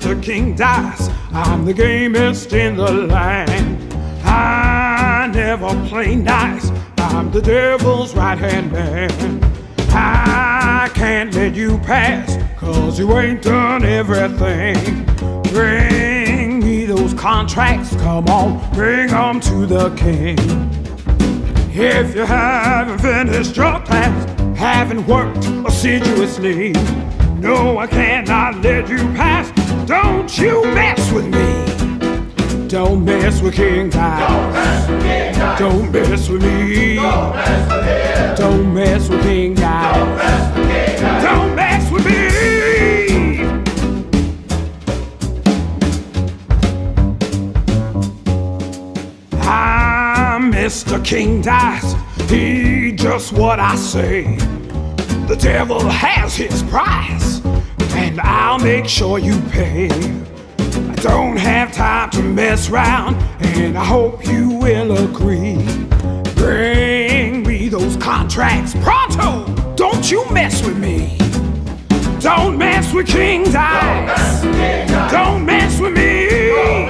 Mr. King Dice. I'm the gamest in the land. I never play nice. I'm the devil's right-hand man. I can't let you pass, 'cause you ain't done everything. Bring me those contracts, come on, bring them to the king. If you haven't finished your task, haven't worked assiduously, no, I cannot let you pass. Don't you mess with me. Don't mess with King Dice. Don't mess with me. Don't mess with King Dice. Don't mess with me. I'm Mr. King Dice. He just what I say. The devil has his price, and I'll make sure you pay. I don't have time to mess around, and I hope you will agree. Bring me those contracts pronto. Don't you mess with me. Don't mess with King Dice. Don't mess with me.